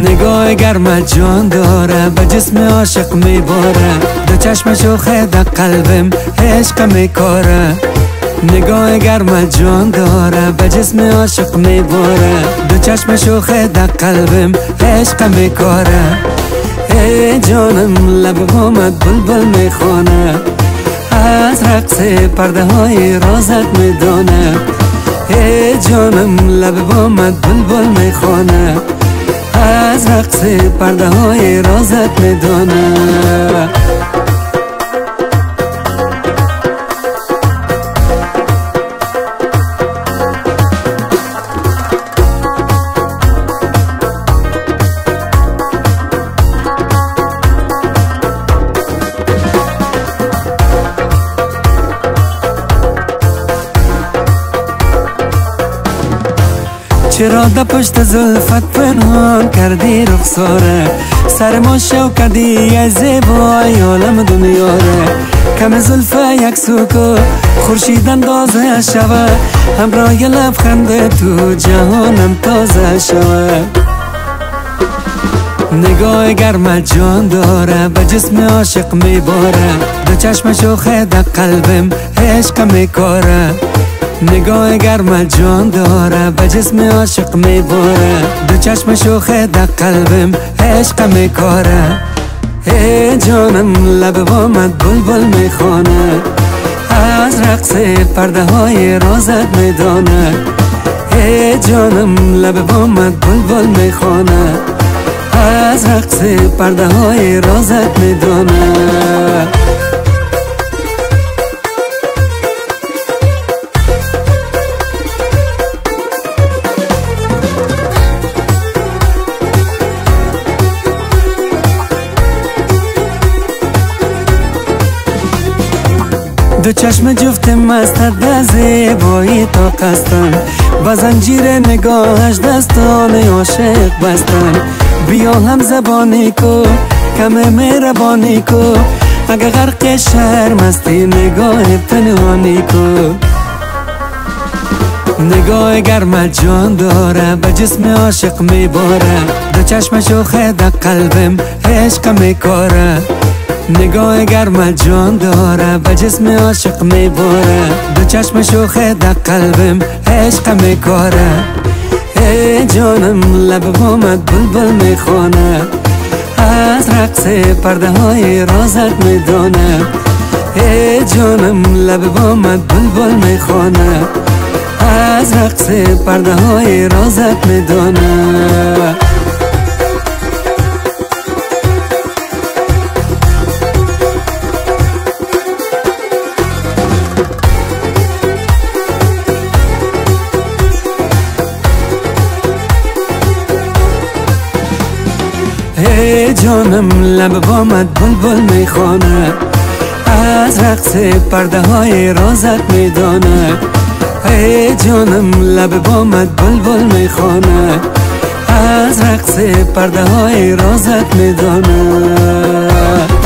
نگاه گرمت جان داره، به جسم عاشق میباره، دو چشم شوخه در قلبم عشق میکاره. نگاه گرمت جان داره، به جسم عاشق میباره، دو چشم شوخه در قلبم عشق میکاره. ای جانم لب بامت بلبل میخونه، از رقص پرده های رازت میدونه. ای جانم لب بامت بلبل میخونه، از رقص پرده های رازت میدونه. چرا در پشت زلفت پنهان کردی رخساره، سر ما شو کردی ای زیبای عالم دنیاره. کم زلفه یک سوکو خورشید اندازه شوه، همراه لبخند تو جهانم تازه شوه. نگاه گرمت جان داره، به جسم عاشق میباره، دو چشم شوخه در قلبم عشق میکاره. نگاه گرمت جان داره، به جسم عاشق میباره، دو چشم شوخه در قلبم عشق میکاره. ای جانم لب بامت بلبل میخونه، از رقص پرده های رازت میدونه. ای جانم لب بامت بلبل میخونه، از رقص پرده های رازت میدونه. دو چشم جفت مستت به زیبایی تا قصدن، با زنجیر نگاهش دستان عاشق بستن. بیا هم زبانی کو کم مهربانی کو، اگه غرق شرم هستی نگاه پنهانی کو. نگاه گرمت جان داره، به جسم عاشق میباره، دو چشم شوخه در قلبم عشق میکاره. نگاه گرمت جان داره، به جسم عاشق میباره، دو چشم شوخه در قلبم عشق میکاره. ای جانم لب بامت بلبل میخونه، از رقص پرده های رازت میدونه. ای جانم لب بامت بلبل میخونه، از رقص پرده های رازت میدونه. ای جانم لب بامت بلبل میخونه، از رقص پرده های رازت میدونه. ای جانم لب بامت بلبل میخونه، از رقص پرده های رازت میدونه.